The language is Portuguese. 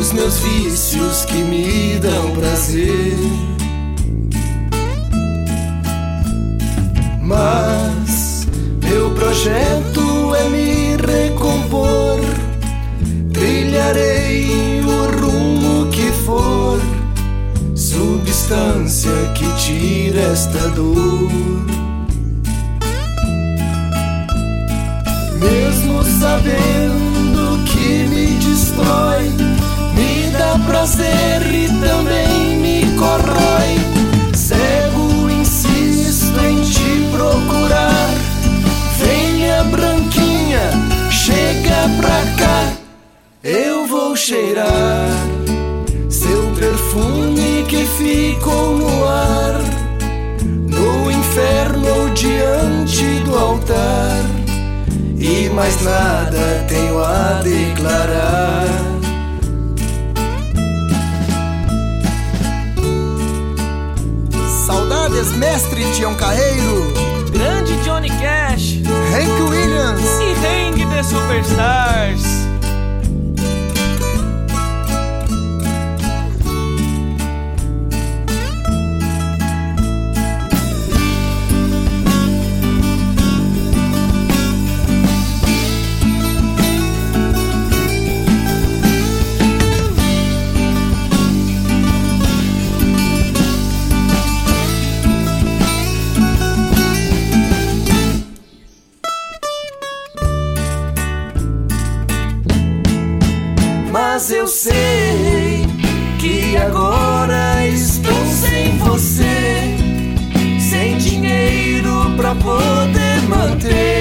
os meus vícios que me dão prazer. Mas meu projeto é me recompor. Trilharei o rumo que for, substância que tira esta dor. Mesmo sabendo que me destrói, me dá prazer e também me corrói. Cego, insisto em te procurar. Venha, branquinha, chega pra cá. Eu vou cheirar seu perfume que ficou no ar, no inferno ou diante do altar. E mais nada tenho a declarar. Saudades, mestre Tião Carreiro, grande Johnny Cash, Hank Williams e Hang the Superstars. Mas eu sei que agora estou sem você, sem dinheiro pra poder manter